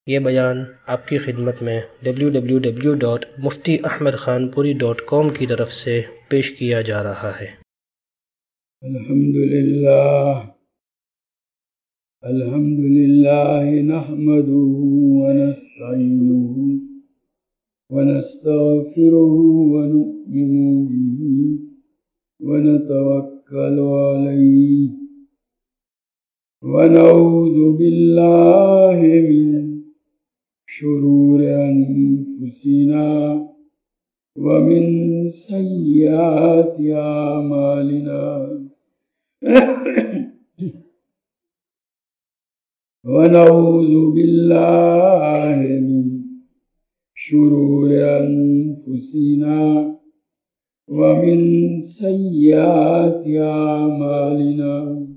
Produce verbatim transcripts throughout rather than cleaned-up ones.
یہ بیان آپ کی خدمت میں W W W dot Mufti Ahmed Khanpuri dot کام کی طرف سے پیش کیا جا رہا ہے۔ الحمدللہ الحمدللہ نحمدہ ونستعینہ ونستغفرہ ونؤمن بہ ونتوکل علیہ ونعوذ باللہ من شرور انفسنا ومن سیئات اعمالنا ونعوذ باللہ من شرور انفسنا ومن سیئات اعمالنا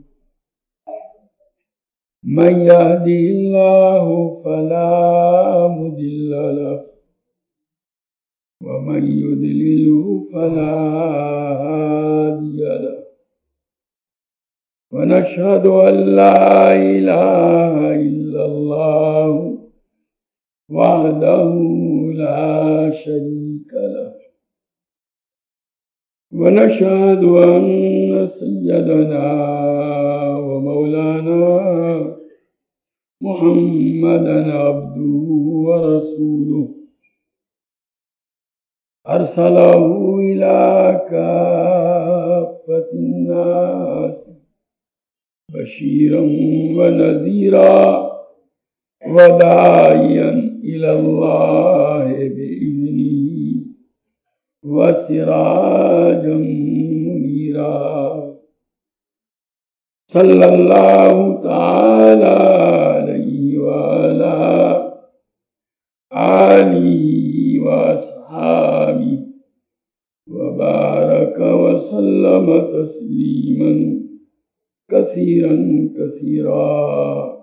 من يهده الله فلا مضل له ومن يضلله فلا هادي له ونشهد أن لا إله إلا الله وحده لا شريك له ونشهد أن سيدنا ومولانا محمدا عبده ورسوله أرسله إلى كافة الناس بشيرا ونذيرا وداعيا إلى الله بإذنه وسراجا منيرا صلى الله تعالى عليه وعلى آله وأصحابه وبارك وسلم تسليما كثيرا كثيرا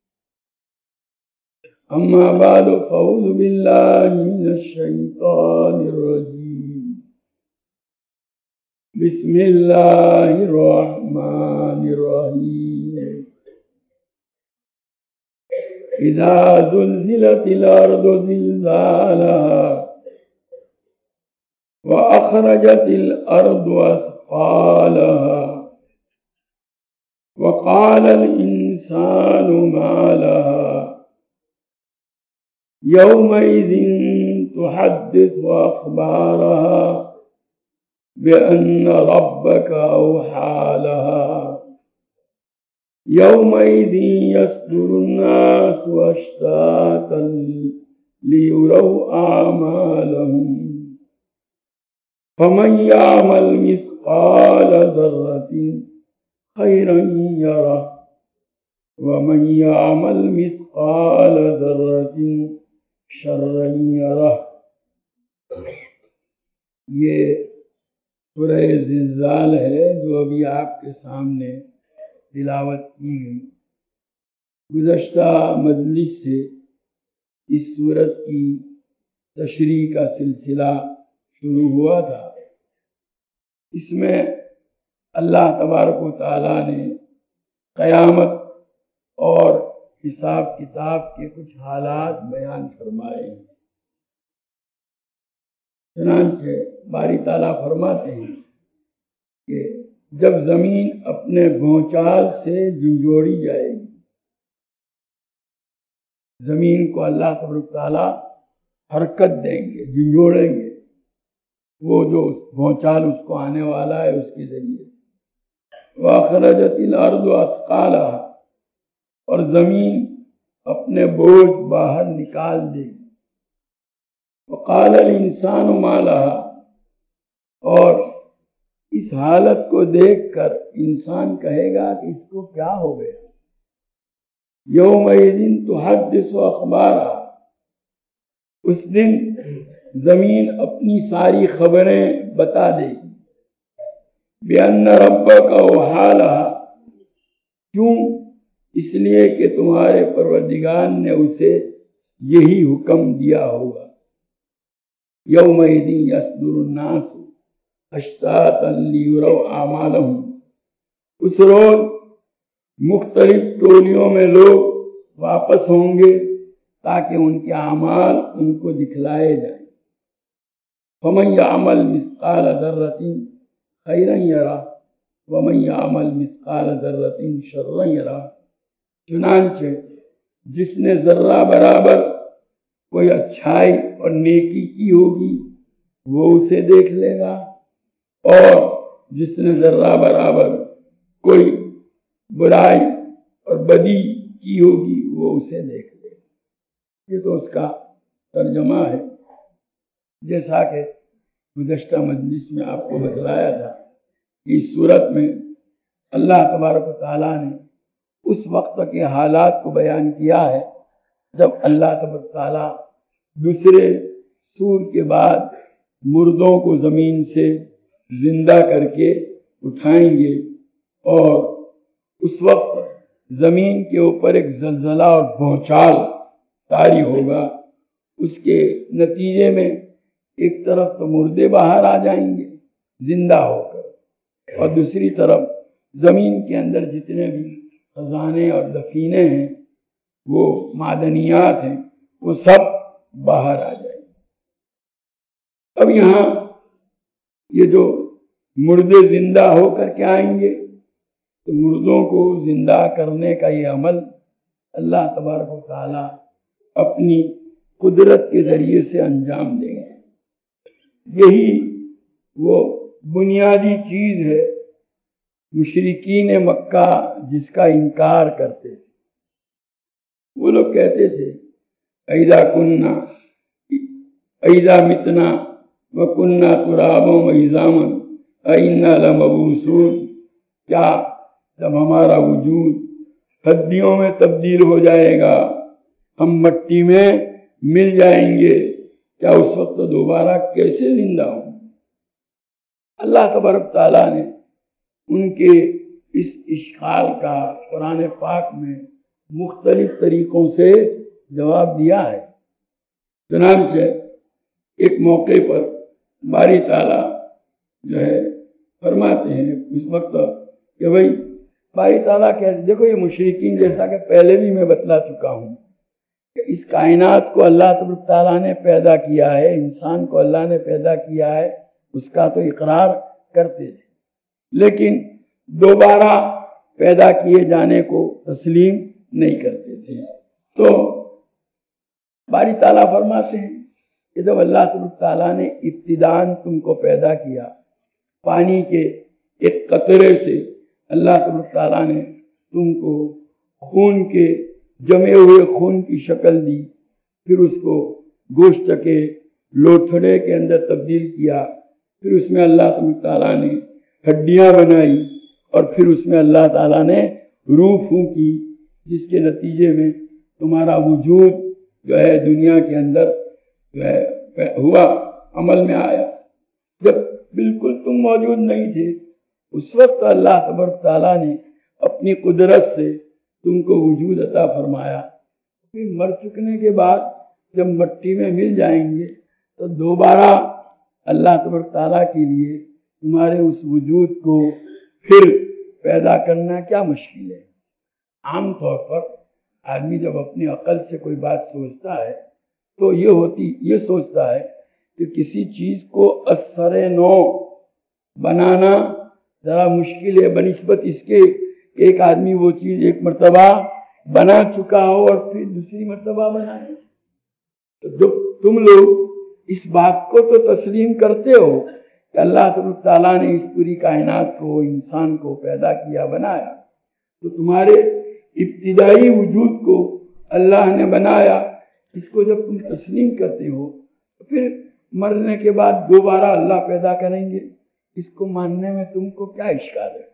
أما بعد فأعوذ بالله من الشيطان الرجيم بسم الله الرحمن الرحيم إذا زلزلت الأرض زلزالها وأخرجت الأرض أثقالها وقال الإنسان ما لها يومئذ تحدث أخبارها بأن ربك أوحى لها يومئذ يصدر الناس أشتاتا ليروا أعمالهم فمن يعمل مثقال ذرة خيرا يره ومن يعمل مثقال ذرة شرا يره۔ یہ سورہ زلزال ہے جو ابھی آپ کے سامنے تلاوت کی گئی۔ گزشتہ مجلس سے اس سورت کی تشریح کا سلسلہ شروع ہوا تھا۔ اس میں اللہ تبارک و تعالیٰ نے قیامت اور حساب کتاب کے کچھ حالات بیان فرمائے ہیں۔ چنانچہ باری تعالیٰ فرماتے ہیں کہ جب زمین اپنے بھونچال سے جھنجھوڑی جائے گی، زمین کو اللہ تبارک و تعالیٰ حرکت دیں گے، جھنجھوڑیں گے، وہ جو بھونچال اس کو آنے والا ہے اس کے ذریعے سے۔ وَأَخْرَجَتِ الْأَرْضُ أَثْقَالَهَا، اور زمین اپنے بوجھ باہر نکال دے گی۔ وَقَالَ الْإِنسَانُ مَا لَهَا، اور اس حالت کو دیکھ کر انسان کہے گا کہ اس کو کیا ہو گیا۔ يَوْمَئِذٍ تُحَدِّثُ أَخْبَارَهَا، اس دن زمین اپنی ساری خبریں بتا دے گی۔ بِأَنَّ رَبَّكَ أَوْحَىٰ لَهَا، کیوں؟ اس لیے کہ تمہارے پروردگار نے اسے یہی حکم دیا ہوگا۔ یومئذ یصدر الناس اشتاتا لیروا اعمالہم، اس روز مختلف ٹولیوں میں لوگ واپس ہوں گے تاکہ ان کے اعمال ان کو دکھلائے جائیں۔ فَمَن يَعْمَلْ مِثْقَالَ ذَرَّةٍ خَيْرًا يَرَهُ وَمَن يَعْمَلْ مِثْقَالَ ذَرَّةٍ شَرًّا يَرَهُ۔ چنانچہ جس نے ذرہ برابر کوئی اچھائی اور نیکی کی ہوگی وہ اسے دیکھ لے گا، اور جس نے ذرہ برابر کوئی برائی اور بدی کی ہوگی وہ اسے دیکھ لے گا۔ یہ تو اس کا ترجمہ ہے۔ جیسا کہ گزشتہ مجلس میں آپ کو بتلایا تھا کہ اس صورت میں اللہ تبارک و تعالیٰ نے اس وقت کے حالات کو بیان کیا ہے جب اللہ تبارک و تعالیٰ دوسرے سور کے بعد مردوں کو زمین سے زندہ کر کے اٹھائیں گے، اور اس وقت زمین کے اوپر ایک زلزلہ اور بھونچال طاری ہوگا۔ اس کے نتیجے میں ایک طرف تو مردے باہر آ جائیں گے زندہ ہو کر، اور دوسری طرف زمین کے اندر جتنے بھی خزانے اور دفینے ہیں، وہ معدنیات ہیں، وہ سب باہر آ جائیں گے۔ اب یہاں یہ جو مردے زندہ ہو کر کے آئیں گے تو مردوں کو زندہ کرنے کا یہ عمل اللہ تبارک و تعالیٰ اپنی قدرت کے ذریعے سے انجام دیں گے۔ یہی وہ بنیادی چیز ہے مشرکین مکہ جس کا انکار کرتے تھے۔ وہ لوگ کہتے تھے اَإِذَا كُنَّا اَإِذَا مِتْنَا وَكُنَّا تُرَابًا وَعِظَامًا أَإِنَّا لَمَبْعُوثُونَ، کیا جب ہمارا وجود ہڈیوں میں تبدیل ہو جائے گا، ہم مٹی میں مل جائیں گے، کیا اس وقت دوبارہ کیسے زندہ ہوں؟ اللہ تبارک تعالیٰ نے ان کے اس اشکال کا قرآن پاک میں مختلف طریقوں سے جواب دیا ہے۔ چنانچہ ایک موقع پر باری تعالیٰ جو ہے فرماتے ہیں اس وقت کہ بھائی باری تعالیٰ کہتے، دیکھو یہ مشرکین، جیسا کہ پہلے بھی میں بتلا چکا ہوں کہ اس کائنات کو اللہ تبارک تعالیٰ نے پیدا کیا ہے، انسان کو اللہ نے پیدا کیا ہے، اس کا تو اقرار کرتے تھے، لیکن دوبارہ پیدا کیے جانے کو تسلیم نہیں کرتے تھے۔ تو باری تعالیٰ فرماتے ہیں کہ جب اللہ تبارک تعالیٰ نے ابتداً تم کو پیدا کیا، پانی کے ایک قطرے سے اللہ تبارک تعالیٰ نے تم کو خون کے جمے ہوئے خون کی شکل دی، پھر اس کو گوشت کے لوتھڑے کے اندر تبدیل کیا، پھر اس میں اللہ تبارک تعالیٰ نے ہڈیاں بنائی، اور پھر اس میں اللہ تعالیٰ نے روح پھونکی، جس کے نتیجے میں تمہارا وجود جو ہے دنیا کے اندر جو ہے ہوا، عمل میں آیا۔ جب بالکل تم موجود نہیں تھے اس وقت اللہ تبارک تعالیٰ نے اپنی قدرت سے تم کو وجود عطا فرمایا، پھر مر چکنے کے بعد جب مٹی میں مل جائیں گے تو دوبارہ اللہ تبارک تعالیٰ کے لیے تمہارے اس وجود کو پھر پیدا کرنا کیا مشکل ہے۔ عام طور پر آدمی جب اپنی عقل سے کوئی بات سوچتا ہے تو یہ ہوتی یہ سوچتا ہے کہ کسی چیز کو اثر نو بنانا ذرا مشکل ہے بنسبت اس کے ایک آدمی وہ چیز ایک مرتبہ بنا چکا ہو اور پھر دوسری مرتبہ بنائے۔ تو جب تم لوگ اس بات کو تو تسلیم کرتے ہو کہ اللہ تبارک تعالیٰ نے اس پوری کائنات کو، انسان کو پیدا کیا، بنایا، تو تمہارے ابتدائی وجود کو اللہ نے بنایا، اس کو جب تم تسلیم کرتے ہو تو پھر مرنے کے بعد دوبارہ اللہ پیدا کریں گے، اس کو ماننے میں تم کو کیا اشکال ہے؟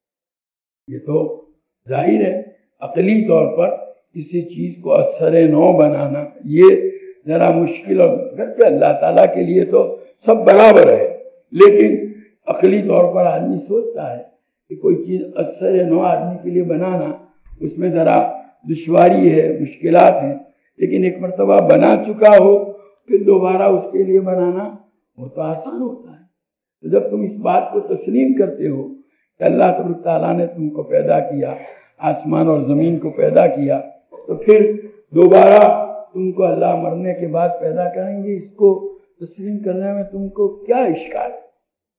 یہ تو ظاہر ہے عقلی طور پر کسی چیز کو اثر نو بنانا یہ ذرا مشکل، اور گرچہ اللہ تعالیٰ کے لیے تو سب برابر ہے، لیکن عقلی طور پر آدمی سوچتا ہے کہ کوئی چیز اثر نو آدمی کے لیے بنانا اس میں ذرا دشواری ہے، مشکلات ہیں، لیکن ایک مرتبہ بنا چکا ہو پھر دوبارہ اس کے لیے بنانا وہ تو آسان ہوتا ہے۔ تو جب تم اس بات کو تسلیم کرتے ہو کہ اللہ تبارک تعالیٰ نے تم کو پیدا کیا، آسمان اور زمین کو پیدا کیا، تو پھر دوبارہ تم کو اللہ مرنے کے بعد پیدا کریں گے، اس کو تسلیم کرنے میں تم کو کیا اشکال ہے؟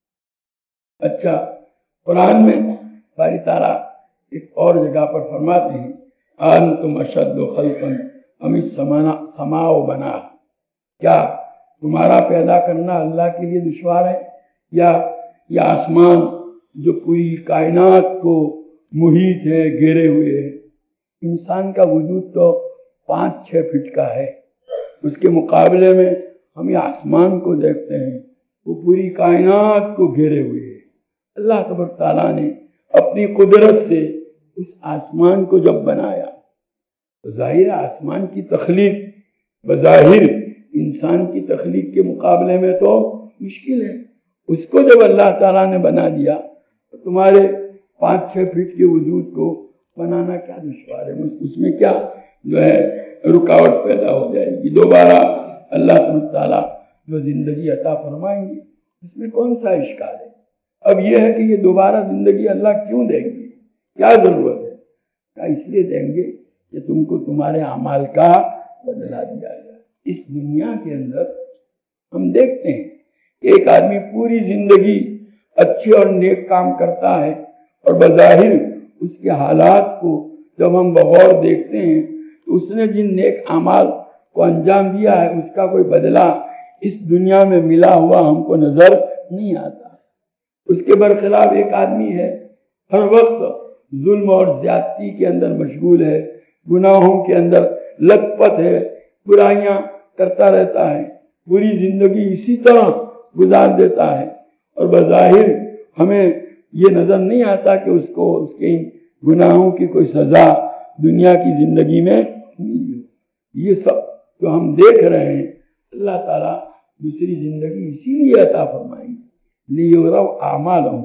اچھا، قرآن میں باری تعالیٰ ایک اور جگہ پر فرماتے ہیں انتم اشد خلقا ام السماء بناہا، کیا تمہارا پیدا کرنا اللہ کے لیے دشوار ہے یا یہ آسمان جو پوری کائنات کو محیط ہے، گھیرے ہوئے ہے؟ انسان کا وجود تو پانچ چھ فٹ کا ہے، اس کے مقابلے میں ہم یہ آسمان کو دیکھتے ہیں، وہ پوری کائنات کو گھیرے ہوئے ہے۔ اللہ تبارک تعالیٰ نے اپنی قدرت سے اس آسمان کو جب بنایا تو ظاہر آسمان کی تخلیق بظاہر انسان کی تخلیق کے مقابلے میں تو مشکل ہے، اس کو جب اللہ تعالیٰ نے بنا دیا تو تمہارے پانچ چھ فٹ کے وجود کو بنانا کیا دشوار ہے؟ اس میں کیا جو ہے رکاوٹ پیدا ہو جائے گی؟ دوبارہ اللہ تعالیٰ جو زندگی عطا فرمائیں گے اس میں کون سا اشکال ہے؟ اب یہ ہے کہ یہ دوبارہ زندگی اللہ کیوں دیں گے، کیا ضرورت ہے؟ کیا اس لیے دیں گے کہ تم کو تمہارے اعمال کا بدلہ دیا جائے۔ اس دنیا کے اندر ہم دیکھتے ہیں کہ ایک آدمی پوری زندگی اچھے اور نیک کام کرتا ہے اور بظاہر اس کے حالات کو جب ہم بغور دیکھتے ہیں تو اس نے جن نیک اعمال کو انجام دیا ہے اس کا کوئی بدلہ اس دنیا میں ملا ہوا ہم کو نظر نہیں آتا۔ اس کے برخلاف ایک آدمی ہے ہر وقت ظلم اور زیادتی کے اندر مشغول ہے، گناہوں کے اندر لت پت ہے، برائیاں کرتا رہتا ہے، پوری زندگی اسی طرح گزار دیتا ہے اور بظاہر ہمیں یہ نظر نہیں آتا کہ اس کو اس کے ان گناہوں کی کوئی سزا دنیا کی زندگی میں ملی ہو۔ یہ سب جو ہم دیکھ رہے ہیں اللہ تعالیٰ دوسری زندگی اسی لیے عطا فرمائیں گے لیُرَوْا أَعْمَالَهُمْ،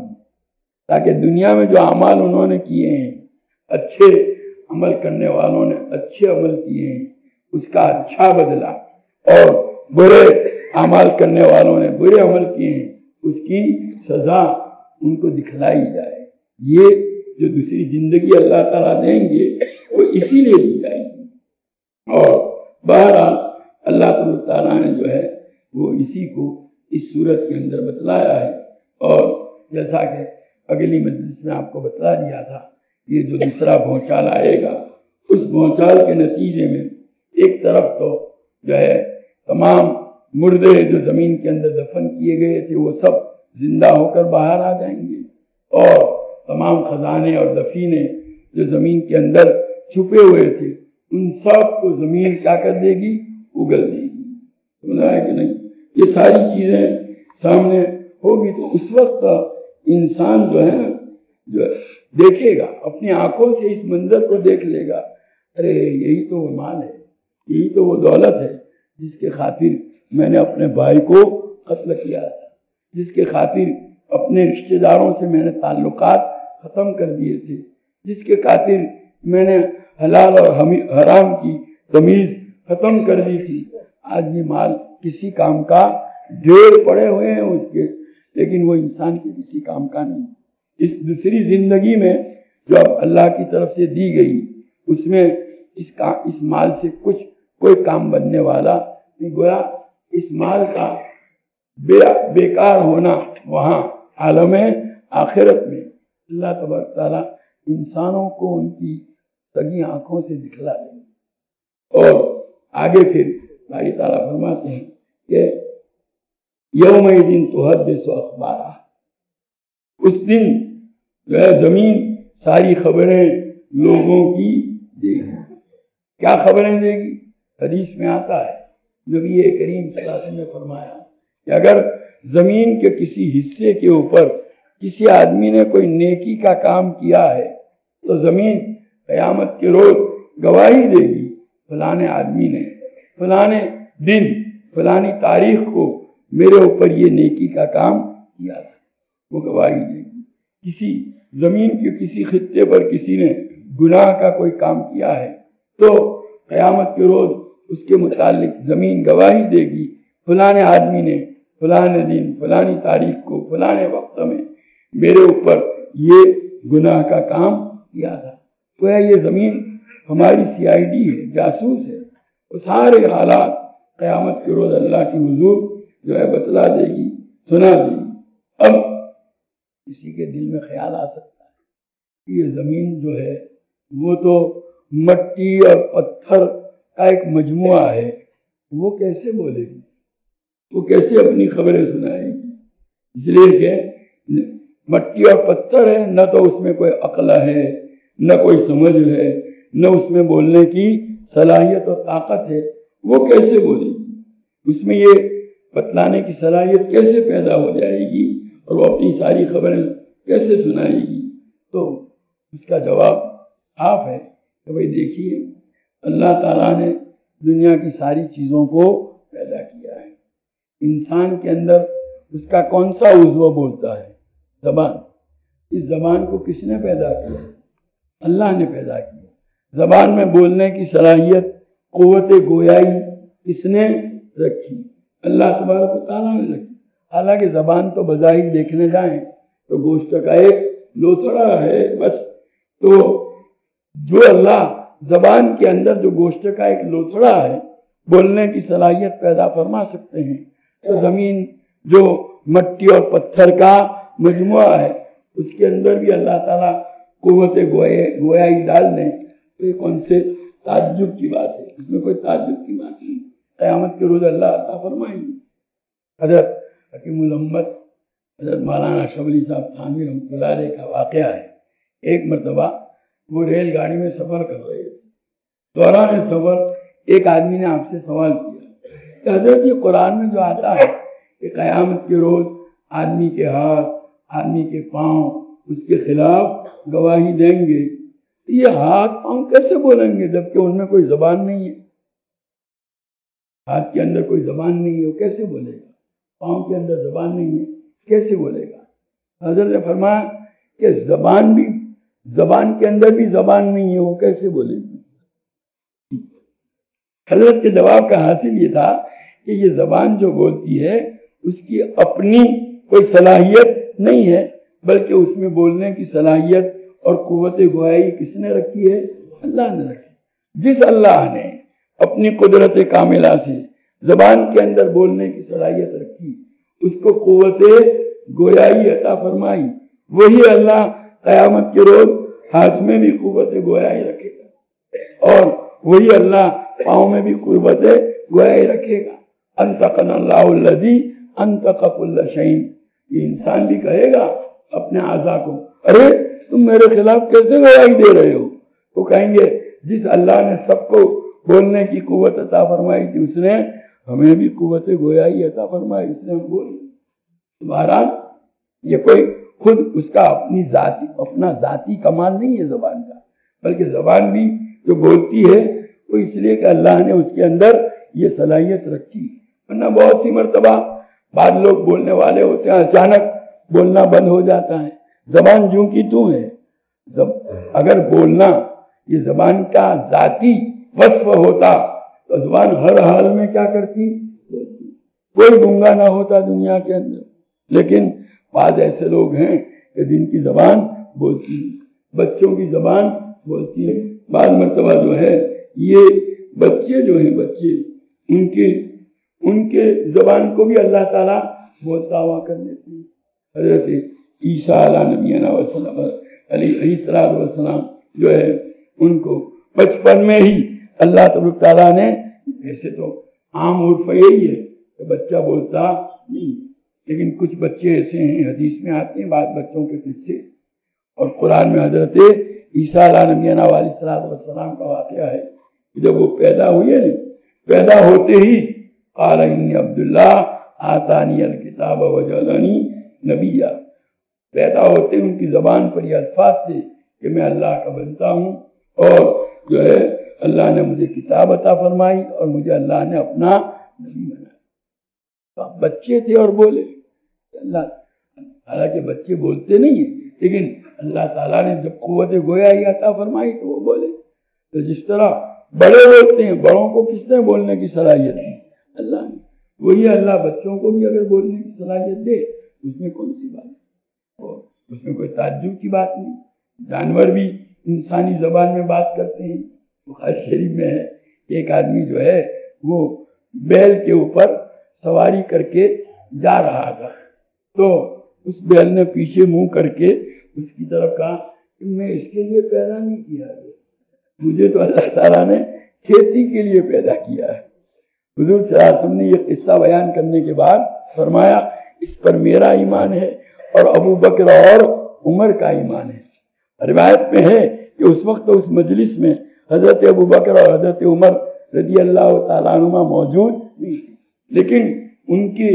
تاکہ دنیا میں جو اعمال انہوں نے کیے ہیں، اچھے عمل کرنے والوں نے اچھے عمل کیے ہیں اس کا اچھا بدلہ، اور برے اعمال کرنے والوں نے برے عمل کیے ہیں اس کی سزا ان کو دکھلائی جائے۔ یہ جو دوسری زندگی اللہ تعالیٰ دیں گے وہ اسی لیے دی جائے گی، اور بہرحال اللہ تعالیٰ نے جو ہے وہ اسی کو اس صورت کے اندر بتلایا ہے۔ اور جیسا کہ اگلی مجلس میں آپ کو بتا دیا تھا، یہ جو دوسرا بھونچال آئے گا اس بھونچال کے نتیجے میں ایک طرف تو جو ہے تمام مردے جو زمین کے اندر دفن کیے گئے تھے وہ سب زندہ ہو کر باہر آ جائیں گے، اور تمام خزانے اور دفینے جو زمین کے اندر چھپے ہوئے تھے ان سب کو زمین کیا کر دے گی؟ اگل دے گی۔ سمجھ آیا کہ نہیں؟ یہ ساری چیزیں سامنے ہوگی تو اس وقت انسان جو ہے جو دیکھے گا اپنی آنکھوں سے اس منظر کو دیکھ لے گا، ارے یہی تو وہ مال ہے، یہی تو وہ دولت ہے جس کے خاطر میں نے اپنے بھائی کو قتل کیا تھا، جس کے خاطر اپنے رشتہ داروں سے میں نے تعلقات ختم کر دیے تھے، جس کے خاطر میں نے حلال اور حرام کی تمیز ختم کر دی تھی۔ آج یہ مال کسی کام کا ڈھیر پڑے ہوئے ہیں اس کے، لیکن وہ انسان کے کسی کام کا نہیں۔ اس دوسری زندگی میں جو اب اللہ کی طرف سے دی گئی اس میں اس کا اس مال سے کچھ کوئی کام بننے والا نہیں، گویا اس مال کا بے بیکار ہونا وہاں عالم آخرت میں اللہ تبارک تعالیٰ انسانوں کو ان کی سگی آنکھوں سے دکھلا دیں گے۔ اور آگے پھر باری تعالیٰ فرماتے ہیں کہ یومئذ تحدث اخبارہا، اس دن جو ہے زمین ساری خبریں لوگوں کی دے گی۔ کیا خبریں دے گی؟ حدیث میں آتا ہے نبی کریم صلی اللہ علیہ وسلم نے فرمایا کہ اگر زمین کے کسی حصے کے اوپر کسی آدمی نے کوئی نیکی کا کام کیا ہے تو زمین قیامت کے روز گواہی دے گی، فلانے آدمی نے فلانے دن فلانی تاریخ کو میرے اوپر یہ نیکی کا کام کیا تھا، وہ گواہی دے گی۔ کسی زمین کے کسی خطے پر کسی نے گناہ کا کوئی کام کیا ہے تو قیامت کے روز اس کے متعلق زمین گواہی دے گی، فلانے آدمی نے فلانے دن فلانی تاریخ کو فلانے وقت میں میرے اوپر یہ گناہ کا کام کیا تھا۔ تو یہ زمین ہماری سی آئی ڈی ہے، جاسوس ہے، وہ سارے حالات قیامت کے روز اللہ کی حضور جو ہے بتلا دے گی، سنا دے گی۔ اب کسی کے دل میں خیال آ سکتا ہے کہ یہ زمین جو ہے وہ تو مٹی اور پتھر کا ایک مجموعہ ہے، وہ کیسے بولے گی، وہ کیسے اپنی خبریں سنائے گی؟ اس لیے کہ مٹی اور پتھر ہے، نہ تو اس میں کوئی عقل ہے، نہ کوئی سمجھ ہے، نہ اس میں بولنے کی صلاحیت اور طاقت ہے، وہ کیسے بولے گی؟ اس میں یہ بتلانے کی صلاحیت کیسے پیدا ہو جائے گی اور وہ اپنی ساری خبریں کیسے سنائے گی؟ تو اس کا جواب صاف ہے کہ بھائی دیکھیے، اللہ تعالیٰ نے دنیا کی ساری چیزوں کو پیدا کیا ہے۔ انسان کے اندر اس کا کون سا عضو بولتا ہے؟ زبان۔ اس زبان کو کس نے پیدا کیا؟ اللہ نے پیدا کیا۔ زبان میں بولنے کی صلاحیت، قوت گویائی کس نے رکھی؟ اللہ تبارک و تعالیٰ نے رکھی۔ حالانکہ زبان تو بظاہر دیکھنے جائیں تو گوشت کا ایک لوتھڑا ہے بس، تو جو اللہ زبان کے اندر جو گوشت کا ایک لوتھڑا ہے بولنے کی صلاحیت پیدا فرما سکتے ہیں، تو زمین جو مٹی اور پتھر کا مجموعہ ہے اس کے اندر بھی اللہ تعالیٰ قوت گویائی ڈال دیں تو یہ کون سے تعجب کی بات ہے؟ اس میں کوئی تعجب کی بات نہیں۔ قیامت کے روز اللہ عطا فرمائیں گے۔ حضرت حکیم الامت حضرت مولانا شبلی صاحب تھانوی رحمۃ اللہ علیہ کا واقعہ ہے۔ ایک مرتبہ وہ ریل گاڑی میں سفر کر رہے تھے، دوران سفر ایک آدمی نے آپ سے سوال کیا کہ حضرت یہ قرآن میں جو آتا ہے کہ قیامت کے روز آدمی کے ہاتھ، آدمی کے پاؤں اس کے خلاف گواہی دیں گے، یہ ہاتھ پاؤں کیسے بولیں گے جبکہ ان میں کوئی زبان نہیں ہے؟ ہاتھ کے اندر کوئی زبان نہیں ہے، وہ کیسے بولے گا؟ پاؤں کے اندر زبان نہیں ہے، کیسے بولے گا؟ حضرت نے فرمایا کہ زبان بھی، زبان کے اندر بھی زبان نہیں ہے، وہ کیسے بولے گی؟ حضرت کے جواب کا حاصل یہ تھا کہ یہ زبان جو بولتی ہے اس کی اپنی کوئی صلاحیت نہیں ہے، بلکہ اس میں بولنے کی صلاحیت اور قوت گویائی کس نے رکھی ہے؟ اللہ نے رکھی۔ جس اللہ نے اپنی قدرت کاملہ سے زبان کے اندر بولنے کی صلاحیت رکھی، اس کو قوت گویائی عطا فرمائی، وہی اللہ قیامت کے روز ہاتھ میں بھی قوت گویائی رکھے گا، اور وہی اللہ پاؤں میں بھی قوت گویائی رکھے گا۔ انطقنا اللہ الذی انطق کل شیء۔ یہ انسان بھی کہے گا اپنے اعضاء کو، ارے تم میرے خلاف کیسے گواہی دے رہے ہو؟ تو کہیں گے جس اللہ نے سب کو بولنے کی قوت عطا فرمائی تھی اس نے ہمیں بھی قوت گویائی عطا فرمائی، اس نے ہم بولیں۔ بہرحال یہ کوئی خود اس کا اپنی ذاتی اپنا ذاتی کمال نہیں ہے زبان کا، بلکہ زبان بھی جو بولتی ہے وہ اس لیے کہ اللہ نے اس کے اندر یہ صلاحیت رکھی۔ ورنہ بہت سی مرتبہ بعض لوگ بولنے والے ہوتے ہیں، اچانک بولنا بند ہو جاتا ہے، زبان جوں کی توں ہے۔ اگر بولنا یہ زبان کا ذاتی وصف ہوتا تو زبان ہر حال میں کیا کرتی؟ کوئی گنگا نہ ہوتا دنیا کے اندر۔ لیکن بعض ایسے لوگ ہیں کہ جن کی زبان بولتی ہے، بچوں کی زبان بولتی ہے۔ بعض مرتبہ جو ہے یہ بچے جو ہیں بچے ان کے ان کے زبان کو بھی اللہ تعالیٰ بولتا ہوا کر دیتے ہیں۔ حضرت عیسیٰ علیہ نبینا وسلم علیہ السلام جو ہے ان کو بچپن میں ہی اللہ تبارک تعالیٰ نے، ایسے تو عام عرف یہی ہے کہ بچہ بولتا نہیں، لیکن کچھ بچے ایسے ہیں، حدیث میں آتے ہیں بعض بچوں کے قصے، اور قرآن میں حضرت عیسیٰ علیہ نبینا علیہ السلام کا واقعہ ہے۔ جب وہ پیدا ہوئے نا، پیدا ہوتے ہی قال انی عبداللہ آتانی الکتاب وجعلنی نبیا، پیدا ہوتے ان کی زبان پر یہ الفاظ تھے کہ میں اللہ کا بنتا ہوں، اور جو ہے اللہ نے مجھے کتاب عطا فرمائی اور مجھے اللہ نے اپنا نبی بنایا۔ تو بچے تھے اور بولے۔ اللہ حالانکہ بچے بولتے نہیں ہیں، لیکن اللہ تعالیٰ نے جب قوت گویائی عطا فرمائی تو وہ بولے۔ تو جس طرح بڑے بولتے ہیں، بڑوں کو کس نے بولنے کی صلاحیت دی؟ اللہ نے۔ وہی اللہ بچوں کو بھی اگر بولنے کی صلاحیت دے اس میں کون سی بات ہے؟ اور اس میں کوئی تعجب کی بات نہیں۔ جانور بھی انسانی زبان میں بات کرتے ہیں۔ بخاری شریف میں ہے ایک آدمی جو ہے وہ بیل کے اوپر سواری کر کے جا رہا تھا، تو اس بیل نے پیچھے منہ کر کے اس کی طرف کہا کہ میں اس کے لیے پیدا نہیں کیا ہے، مجھے تو اللہ تعالیٰ نے کھیتی کے لیے پیدا کیا ہے۔ حضور صلی اللہ علیہ وسلم نے یہ قصہ بیان کرنے کے بعد فرمایا اس پر میرا ایمان ہے اور ابو بکر اور عمر کا ایمان ہے۔ روایت میں ہے کہ اس وقت اس مجلس میں حضرت ابو بکر اور حضرت عمر رضی اللہ تعالیٰ عنہما موجود نہیں تھے، لیکن ان کی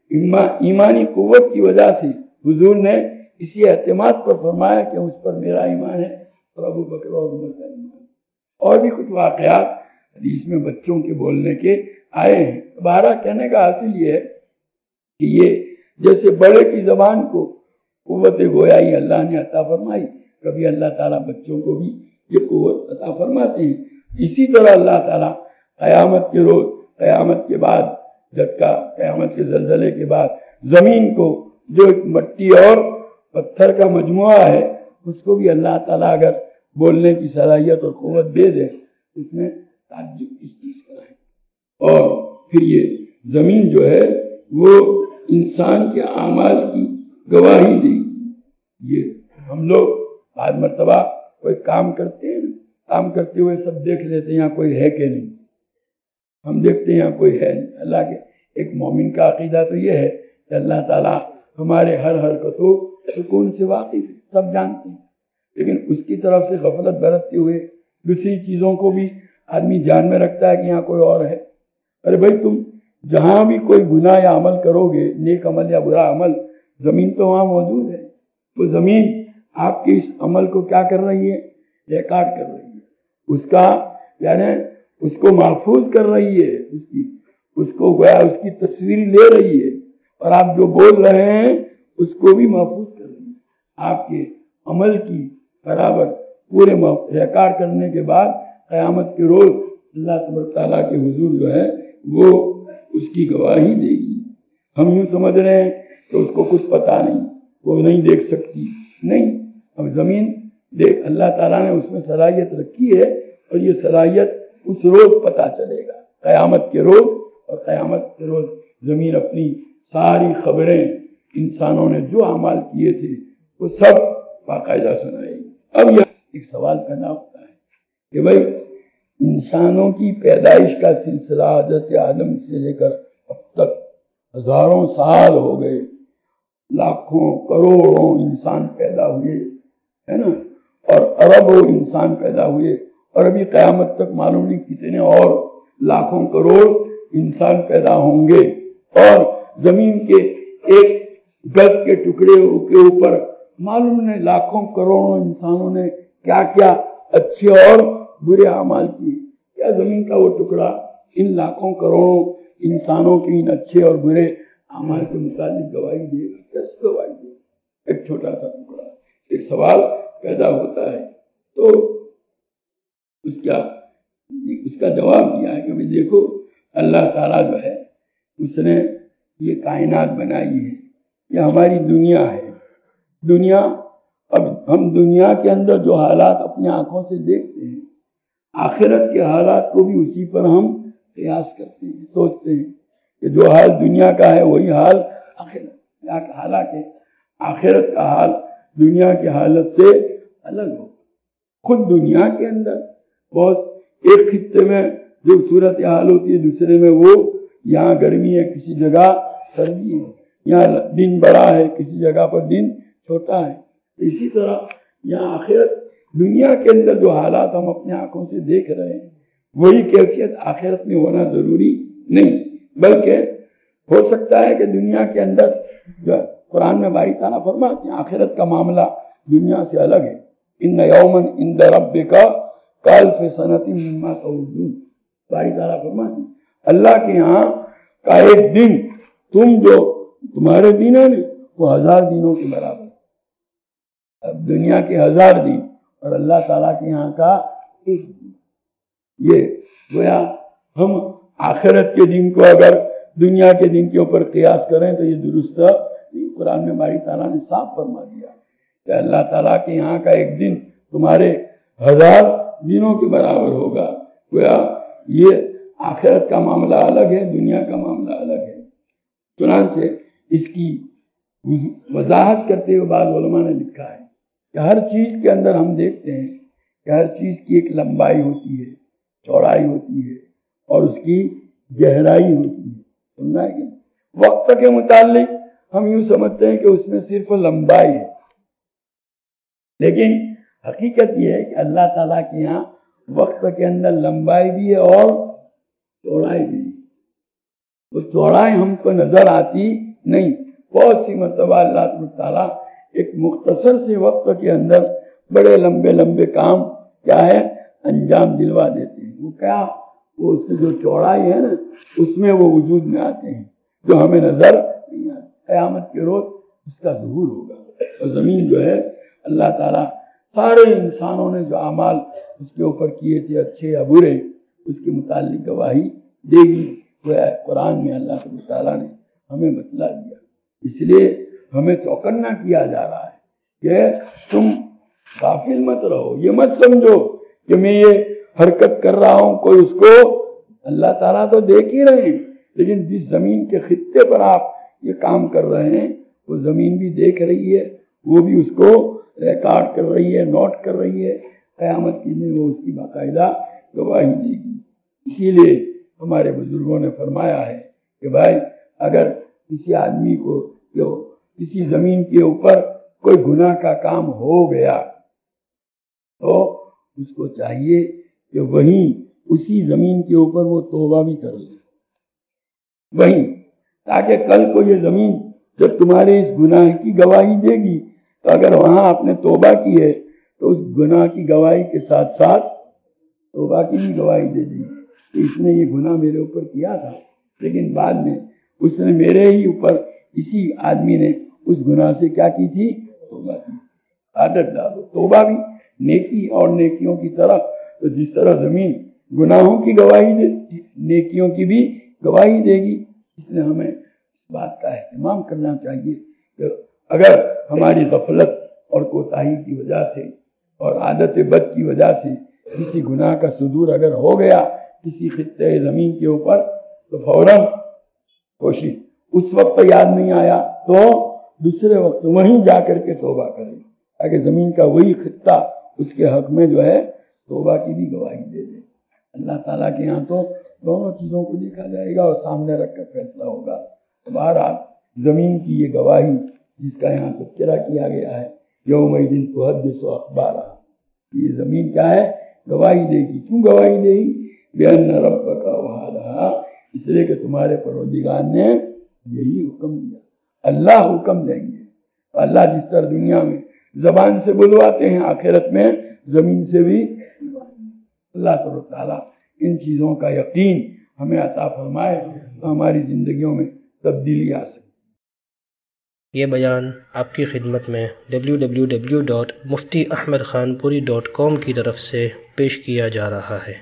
ایمانی قوت کی وجہ سے حضور نے اسی اعتماد پر فرمایا کہ اس پر میرا ایمان ہے اور ابو بکر اور عمر کا ایمان ہے۔ اور بھی کچھ واقعات حدیث میں بچوں کے بولنے کے آئے ہیں۔ بارہ کہنے کا حاصل یہ ہے کہ یہ جیسے بڑے کی زبان کو قوت گویائی اللہ نے عطا فرمائی، کبھی اللہ تعالیٰ بچوں کو بھی یہ قوت عطا فرماتے ہیں۔ اسی طرح اللہ تعالیٰ قیامت کے روز، قیامت کے بعد جھٹکا، قیامت کے زلزلے کے بعد زمین کو جو ایک مٹی اور پتھر کا مجموعہ ہے اس کو بھی اللہ تعالیٰ اگر بولنے کی صلاحیت اور قوت دے دے اس میں تعجب کس چیز کا ہے۔ اور پھر یہ زمین جو ہے وہ انسان کے اعمال کی گواہی دے گی۔ یہ ہم لوگ بعض مرتبہ کوئی کام کرتے ہیں، کام کرتے ہوئے سب دیکھ لیتے ہیں یہاں کوئی ہے کہ نہیں، ہم دیکھتے ہیں یہاں کوئی ہے نہیں۔ اللہ کے ایک مومن کا عقیدہ تو یہ ہے کہ اللہ تعالیٰ ہمارے ہر حرکت و سکون سے واقف ہے، سب جانتے ہیں، لیکن اس کی طرف سے غفلت برتتے ہوئے دوسری چیزوں کو بھی آدمی دھیان میں رکھتا ہے کہ یہاں کوئی اور ہے۔ ارے بھائی تم جہاں بھی کوئی گناہ یا عمل کرو گے، نیک عمل یا برا عمل، زمین تو وہاں موجود ہے، وہ زمین آپ کے اس عمل کو کیا کر رہی ہے؟ ریکارڈ کر رہی ہے، اس کا یعنی اس کو محفوظ کر رہی ہے، اس کی اس کو گویا اس کی تصویر لے رہی ہے، اور آپ جو بول رہے ہیں اس کو بھی محفوظ کر رہی ہے۔ آپ کے عمل کی برابر پورے ریکارڈ کرنے کے بعد قیامت کے روز اللہ تبارک تعالیٰ کے حضور جو ہے وہ اس کی گواہی دے گی۔ ہم یوں سمجھ رہے ہیں کہ اس کو کچھ پتا نہیں، وہ نہیں دیکھ سکتی، نہیں، اب زمین دیکھ اللہ تعالیٰ نے اس میں صلاحیت رکھی ہے، اور یہ صلاحیت اس روز پتا چلے گا، قیامت کے روز۔ اور قیامت کے روز زمین اپنی ساری خبریں انسانوں نے جو اعمال کیے تھے وہ سب باقاعدہ سنائے گی۔ اب یہ ایک سوال پیدا ہوتا ہے کہ بھائی انسانوں کی پیدائش کا سلسلہ حضرت آدم سے لے کر اب تک ہزاروں سال ہو گئے، لاکھوں کروڑوں انسان پیدا ہوئے، ہے نا، اور اربوں انسان پیدا ہوئے، اور ابھی قیامت تک معلوم نہیں کتنے اور لاکھوں کروڑ انسان پیدا ہوں گے، اور زمین کے ایک گز کے ٹکڑے کے اوپر معلوم نہیں لاکھوں کروڑوں انسانوں نے کیا کیا اچھے اور برے اعمال کیے۔ کیا زمین کا وہ ٹکڑا ان لاکھوں کروڑوں انسانوں کے ان اچھے اور برے اعمال کے متعلق گواہی دے گا؟ کیسے گواہی دے گا؟ ایک چھوٹا سا ٹکڑا۔ ایک سوال پیدا ہوتا ہے، تو اس کا اس کا جواب دیا ہے کہ بھائی دیکھو اللہ تعالیٰ جو ہے اس نے یہ کائنات بنائی ہے، یہ ہماری دنیا ہے۔ دنیا، اب ہم دنیا کے اندر جو حالات اپنی آنکھوں سے دیکھتے ہیں، آخرت کے حالات کو بھی اسی پر ہم قیاس کرتے ہیں، سوچتے ہیں کہ جو حال دنیا کا ہے وہی حال آخرت، حالانکہ آخرت کا حال دنیا کی حالت سے الگ ہو۔ خود دنیا کے اندر بہت ایک خطے میں جو صورت حال ہوتی ہے، دوسرے میں وہ یہاں گرمی ہے، کسی جگہ سردی ہے، یہاں دن بڑا ہے، کسی جگہ پر دن چھوٹا ہے۔ اسی طرح یہاں آخرت، دنیا کے اندر جو حالات ہم اپنے آنکھوں سے دیکھ رہے ہیں وہی کیفیت آخرت میں ہونا ضروری نہیں، بلکہ ہو سکتا ہے کہ دنیا کے اندر جو قرآن میں باری تعالیٰ فرماتے ہیں آخرت کا معاملہ دنیا سے الگ ہے۔ ان یومن عند ربک کالف سنۃ مما تعدون، باری تعالیٰ فرماتے ہیں اللہ کے یہاں کا ایک دن تم جو تمہارے دن ہے وہ ہزار دنوں کے برابر۔ اب دنیا کے ہزار دن اور اللہ تعالیٰ کے یہاں کا ایک دن، یہ گویا ہم آخرت کے دن کو اگر دنیا کے دن کے اوپر قیاس کریں تو یہ درست نہیں۔ قرآن میں باری تعالیٰ نے صاف فرما دیا کہ اللہ تعالیٰ کے یہاں کا ایک دن تمہارے ہزار دنوں کے برابر ہوگا۔ گویا یہ آخرت کا معاملہ الگ ہے، دنیا کا معاملہ الگ ہے۔ چنانچہ اس کی وضاحت کرتے ہوئے بعض علماء نے لکھا ہے کہ ہر چیز کے اندر ہم دیکھتے ہیں کہ ہر چیز کی ایک لمبائی ہوتی ہے، چوڑائی ہوتی ہے اور اس کی گہرائی ہوتی ہے، سمجھا ہے کہ وقت کے متعلق ہم یوں سمجھتے ہیں کہ اس میں صرف لمبائی ہے، لیکن حقیقت یہ ہے کہ اللہ تعالیٰ کے یہاں وقت کے اندر لمبائی بھی ہے اور چوڑائی بھی ہے۔ وہ چوڑائی ہم کو نظر آتی نہیں، بہت سی مرتبہ اللہ تعالیٰ ایک مختصر سے وقت کے اندر بڑے لمبے لمبے کام کیا ہے انجام دلوا دیتے ہیں۔ وہ کیا وہ اس کی جو چوڑائی ہے نا اس میں وہ وجود میں آتے ہیں جو ہمیں نظر نہیں آتے۔ قیامت کے روز اس کا ظہور ہوگا اور زمین جو ہے اللہ تعالیٰ سارے انسانوں نے جو اعمال اس کے اوپر کیے تھے اچھے یا برے اس کے متعلق گواہی دے گی۔ وہ قرآن میں اللہ تعالیٰ نے ہمیں بتلا دیا، اس لیے ہمیں چوکنا کیا جا رہا ہے کہ تم غافل مت رہو، یہ مت سمجھو کہ میں یہ حرکت کر رہا ہوں کوئی اس کو اللہ تعالیٰ تو دیکھ ہی رہے ہیں، لیکن جس زمین کے خطے پر آپ یہ کام کر رہے ہیں وہ زمین بھی دیکھ رہی ہے، وہ بھی اس کو ریکارڈ کر رہی ہے، نوٹ کر رہی ہے۔ قیامت کی دن وہ اس کی باقاعدہ گواہی دے گی۔ اسی لیے ہمارے بزرگوں نے فرمایا ہے کہ بھائی اگر کسی آدمی کو جو کسی زمین کے اوپر کوئی گناہ کا کام ہو گیا تو اس کو چاہیے کہ وہیں اسی زمین کے اوپر وہ توبہ بھی کر لے، وہیں، تاکہ کل کو یہ زمین جب تمہارے اس گناہ کی گواہی دے گی تو اگر وہاں آپ نے توبہ کی ہے تو اس گناہ کی گواہی کے ساتھ ساتھ توبہ کی بھی گواہی دے دی کہ اس نے یہ گناہ میرے اوپر کیا تھا، لیکن بعد میں اس نے میرے ہی اوپر اسی آدمی نے اس گناہ سے کیا کی تھی توبہ کی۔ عادت ڈالو توبہ بھی نیکی اور نیکیوں کی طرف، تو جس طرح زمین گناہوں کی گواہی دے نیکیوں کی بھی گواہی دے گی، اس لیے ہمیں اس بات کا اہتمام کرنا چاہیے کہ اگر ہماری غفلت اور کوتاہی کی وجہ سے اور عادت بد کی وجہ سے کسی گناہ کا صدور اگر ہو گیا کسی خطے زمین کے اوپر تو فوراً کوشش، اس وقت یاد نہیں آیا تو دوسرے وقت وہیں جا کر کے توبہ کریں تاکہ زمین کا وہی خطہ اس کے حق میں جو ہے توبہ کی بھی گواہی دے دے۔ اللہ تعالیٰ کے یہاں تو دونوں چیزوں کو دیکھا جائے گا اور سامنے رکھ کر فیصلہ ہوگا۔ بہرحال زمین کی یہ گواہی جس کا یہاں تذکرہ کیا گیا ہے یومئذ تحدث اخبارہا، یہ زمین کیا ہے گواہی دے گی۔ کیوں گواہی دے گی؟ بِأَنَّ رَبَّكَ وَحَدَهَا، اس لیے کہ تمہارے پروردگار نے یہی حکم دیا۔ اللہ حکم دیں گے، اللہ جس طرح دنیا میں زبان سے بلواتے ہیں آخرت میں زمین سے بھی اللہ تعالیٰ ان چیزوں کا یقین ہمیں عطا فرمائے تو ہماری زندگیوں میں تبدیلی آ سکے۔ یہ بیان آپ کی خدمت میں W W W dot Mufti Ahmed Khanpuri dot کام کی طرف سے پیش کیا جا رہا ہے۔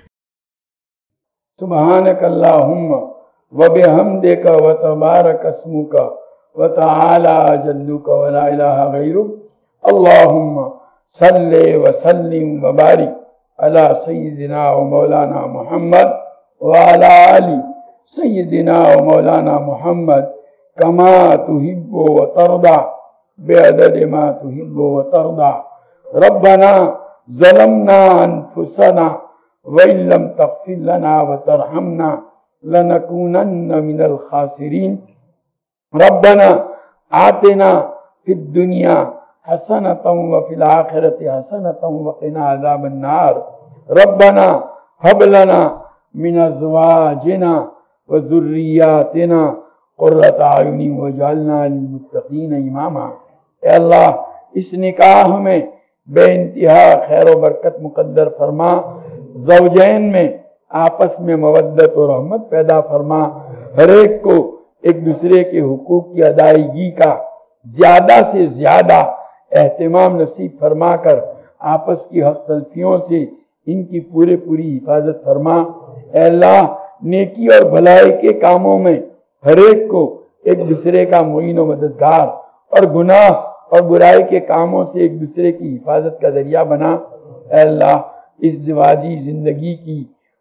سبحانک اللہم وبحمدک وتبارک اسمک وتعالی جدک ولا الہ غیرک، اللہم صلی وسلم وبارک علی سیدنا و مولانا محمد وعلی آل سیدنا و مولانا محمد کما تحب و ترضى بعدد ما تحب و ترضى۔ ربنا ظلمنا انفسنا وإن لم تغفر لنا وترحمنا لنكونن من الخاسرين۔ ربنا آتنا في الدنيا حسنة وفي الآخرة حسنة وقنا عذاب النار۔ ربنا هب لنا من أزواجنا وذرياتنا قرۃ اعین واجعلنا للمتقین اماما۔ اے اللہ اس نکاح میں بے انتہا خیر و برکت مقدر فرما، زوجین میں آپس میں مودت و رحمت پیدا فرما، ہر ایک کو ایک دوسرے کے حقوق کی ادائیگی کا زیادہ سے زیادہ اہتمام نصیب فرما کر آپس کی حق تلفیوں سے ان کی پورے پوری حفاظت فرما۔ اے اللہ نیکی اور بھلائی کے کاموں میں ہر ایک کو ایک دوسرے کا معین و مددگار اور گناہ اور برائی کے کاموں سے ایک دوسرے کی حفاظت کا ذریعہ بنا۔ اے اللہ اس زواجی زندگی کی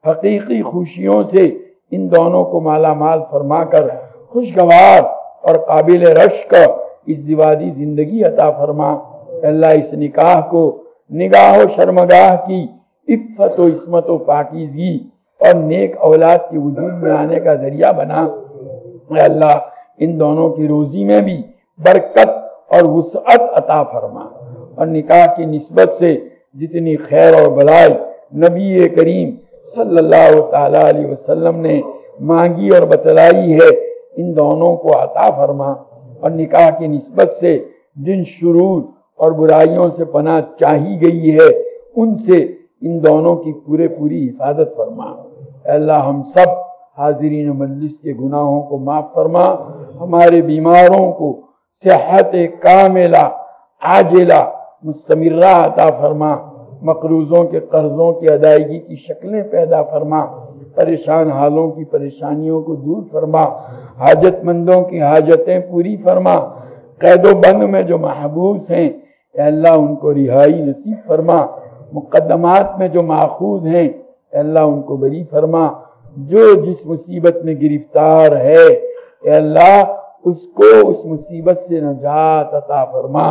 حقیقی خوشیوں سے ان دونوں کو مالا مال فرما کر خوشگوار اور قابل رشک ازدواجی زندگی عطا فرما۔ اللہ اس نکاح کو نگاہ و شرمگاہ کی عفت و عصمت و پاکیزگی اور نیک اولاد کے وجود میں آنے کا ذریعہ بنا۔ اے اللہ ان دونوں کی روزی میں بھی برکت اور وسعت عطا فرما، اور نکاح کی نسبت سے جتنی خیر اور بلائی نبی کریم صلی اللہ تعالی علیہ وسلم نے مانگی اور بتلائی ہے ان دونوں کو عطا فرما، اور نکاح کی نسبت سے جن شرور اور برائیوں سے پناہ چاہی گئی ہے ان سے ان دونوں کی پورے پوری حفاظت فرما۔ اے اللہ ہم سب حاضرین مجلس کے گناہوں کو معاف فرما، ہمارے بیماروں کو صحت کاملہ عاجلہ مستمرہ عطا فرما، مقروضوں کے قرضوں کی ادائیگی کی شکلیں پیدا فرما، پریشان حالوں کی پریشانیوں کو دور فرما، حاجت مندوں کی حاجتیں پوری فرما، قید و بند میں جو محبوس ہیں اے اللہ ان کو رہائی نصیب فرما، مقدمات میں جو ماخوذ ہیں اے اللہ ان کو بری فرما، جو جس مصیبت میں گرفتار ہے اے اللہ اس کو اس مصیبت سے نجات عطا فرما،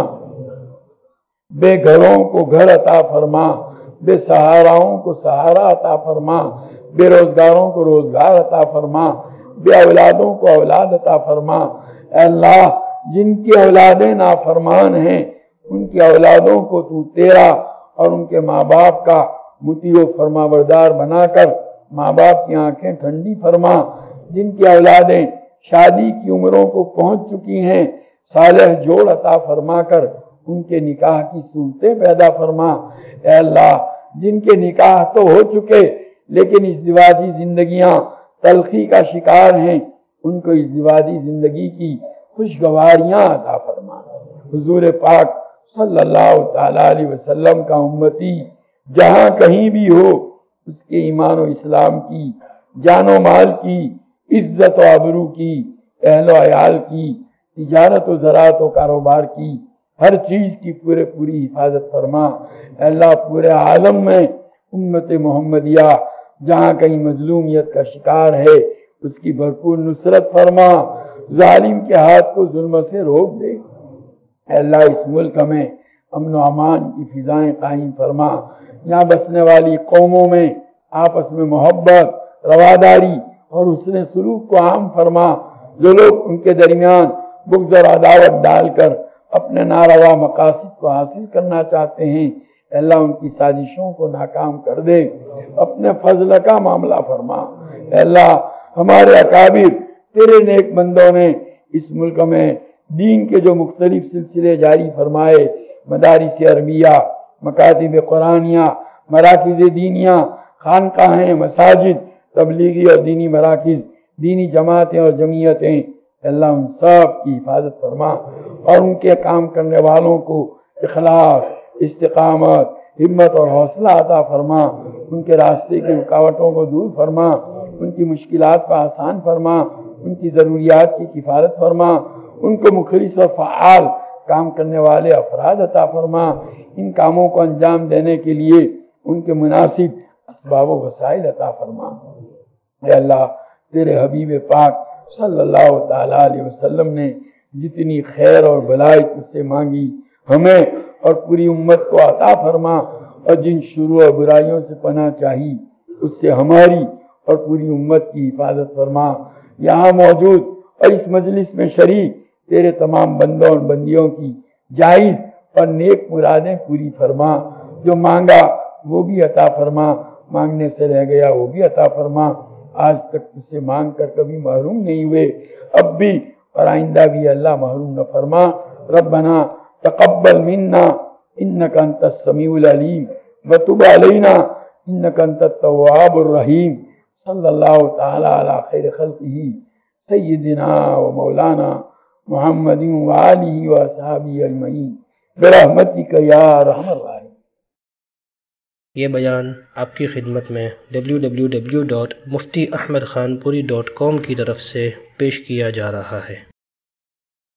بے گھروں کو گھر عطا فرما، بے سہاراؤں کو سہارا عطا فرما، بے روزگاروں کو روزگار عطا فرما، بے اولادوں کو اولاد عطا فرما۔ اے اللہ جن کی اولادیں نافرمان ہیں ان کی اولادوں کو تو تیرا اور ان کے ماں باپ کا مطیع و فرما بردار بنا کر ماں باپ کی آنکھیں ٹھنڈی فرما، جن کی اولادیں شادی کی عمروں کو پہنچ چکی ہیں صالح جوڑ عطا فرما کر ان کے نکاح کی صورتیں پیدا فرما۔ اے اللہ جن کے نکاح تو ہو چکے لیکن ازدواجی زندگیاں تلخی کا شکار ہیں ان کو ازدواجی زندگی کی خوشگواریاں عطا فرما۔ حضور پاک صلی اللہ تعالی علیہ وسلم کا امتی جہاں کہیں بھی ہو اس کے ایمان و اسلام کی، جان و مال کی، عزت و آبرو کی، اہل و عیال کی، تجارت و زراعت و کاروبار کی، ہر چیز کی پورے پوری حفاظت فرما۔ اے اللہ پورے عالم میں امت محمدیہ جہاں کہیں مظلومیت کا شکار ہے اس کی بھرپور نصرت فرما، ظالم کے ہاتھ کو ظلم سے روک دے۔ اے اللہ اس ملک میں امن و امان کی فضائیں قائم فرما، یہاں بسنے والی قوموں میں آپس میں محبت، رواداری اور حسن سلوک کو عام فرما، جو لوگ ان کے درمیان بغض اور عداوت ڈال کر اپنے ناروا مقاصد کو حاصل کرنا چاہتے ہیں اے اللہ ان کی سازشوں کو ناکام کر دے، اپنے فضل کا معاملہ فرما۔ اے اللہ ہمارے اکابر تیرے نیک بندوں نے اس ملک میں دین کے جو مختلف سلسلے جاری فرمائے، مدارس عربیہ، مکاتب قرآنیہ، مراکز دینیہ، خانقاہیں، مساجد، تبلیغی اور دینی مراکز، دینی جماعتیں اور جمعیتیں، اللہ ان سب کی حفاظت فرما اور ان کے کام کرنے والوں کو اخلاص، استقامت، ہمت اور حوصلہ عطا فرما، ان کے راستے کی رکاوٹوں کو دور فرما، ان کی مشکلات کو آسان فرما، ان کی ضروریات کی کفالت فرما، ان کو مخلص و فعال کام کرنے والے افراد عطا فرما، ان کاموں کو انجام دینے کے لیے ان کے مناسب اسباب و وسائل عطا فرما۔ اے اللہ تیرے حبیب پاک صلی اللہ تعالیٰ علیہ وسلم نے جتنی خیر اور بلائی تجھ سے مانگی ہمیں اور پوری امت کو عطا فرما، اور جن شرور اور برائیوں سے پناہ چاہی اس سے ہماری اور پوری امت کی حفاظت فرما۔ یہاں موجود اور اس مجلس میں شریک تیرے تمام بندوں اور بندیوں کی جائز اور نیک مرادیں پوری فرما، جو مانگا وہ بھی عطا فرما، مانگنے سے رہ گیا وہ بھی عطا فرما، آج تک تجھ سے مانگ کر کبھی محروم نہیں ہوئے، اب بھی اور آئندہ بھی اللہ محروم نہ فرما۔ ربنا تقبل منا انک انت السمیع العلیم وتب علینا انک انت التواب الرحیم، صلی اللہ تعالی علی خیر خلقہ سیدنا و مولانا محمد وآلہ وصحبہ اجمعین برحمتک یا ارحم الراحمین۔ یہ بیان آپ کی خدمت میں W W W dot Mufti Ahmed Khanpuri dot کام کی طرف سے پیش کیا جا رہا ہے۔